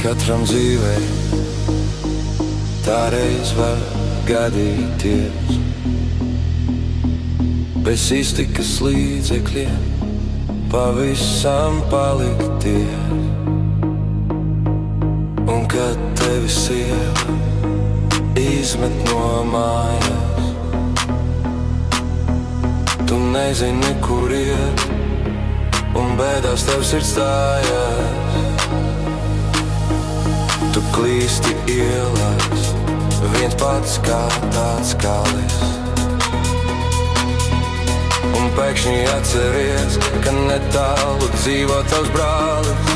katram dzīvē tā reiz var gadīties. Bez iztikas līdzekļiem pavisam palikties. Un kad tevi sieva izmet no mājas, tu nezini, kur iet, un bēdās tev sirds stājas. Tu klīsti ielās, viens pats kā tāds kalis. Un pēkšņi atceries, ka netālu dzīvo tavs brālis.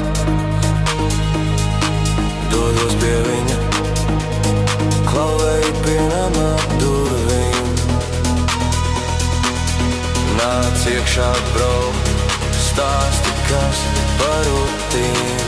Dodos pie viņa, klauvēju pie nama durvīm. Nāc iekšā, bro, stāsti, kas par rutīnu.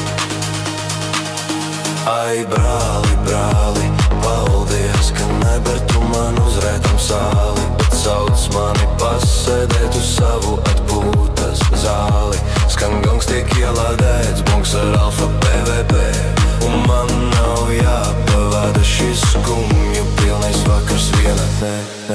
Ai, brāli, brāli, paldies, ka neber tu man uzrētam sāli, bet sauc mani pasēdēt uz savu atpūtas zāli. Skan gongs, tiek ielādēts bunks ar alfa PVP, un man nav jāpavada šis skumju pilnais vakars vienatnē.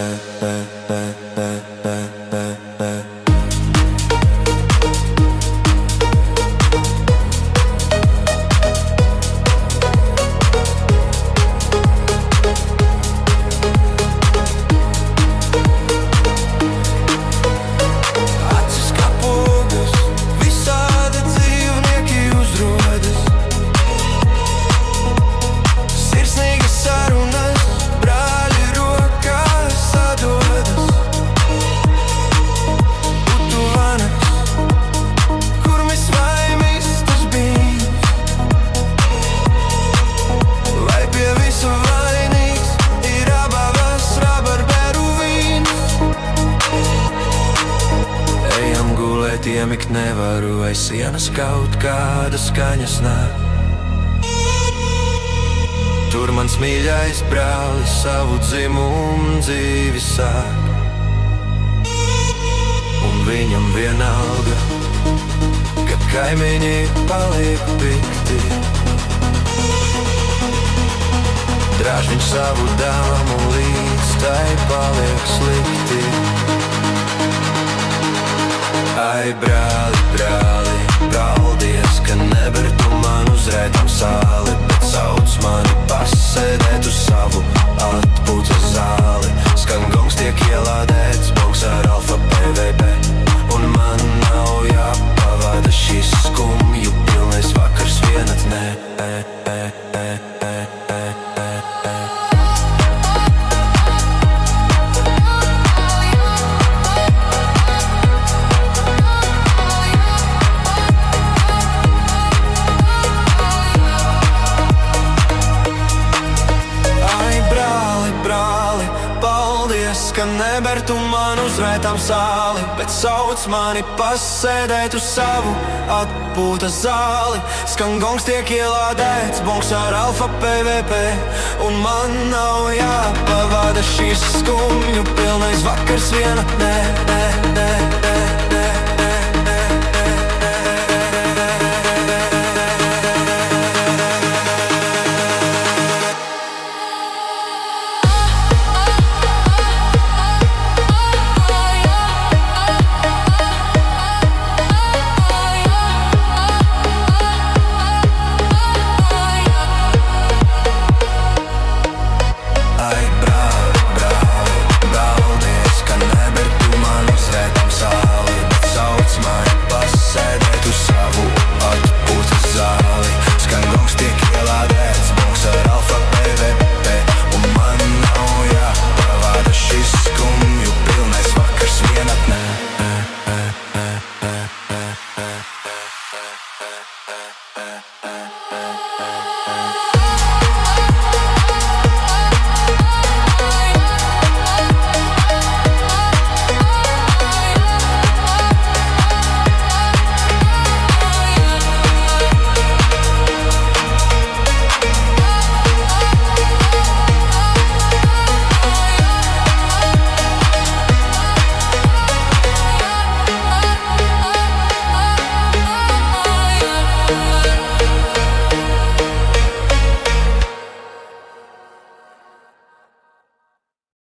Iemigt nevaru, aiz sienas kaut kāda skaņas nāk. Tur mans mīļais brālis savu dzimumu dzīvi sāk. Un viņam vienalga, ka kaimiņi paliek pikti. Drāž viņš savu dāmu līdz tai paliek slikti. Ai, brāli, brāli, paldies, ka neber tu man uzrētam sāli, bet sauc mani pasēdēt uz savu atpūtas zāli. Skan gongs, tiek ielādēts bunks ar alfa PVP, un man nav jāpavada šis skumju pilnais vakars vienatnē. Ka neber tu man uzrētam sāli, bet sauc mani pasēdēt uz savu atpūtas zāli. Skan gongs, tiek ielādēts bunks ar alfa PVP, un man nav jāpavada šis skumju pilnais vakars vienatnē.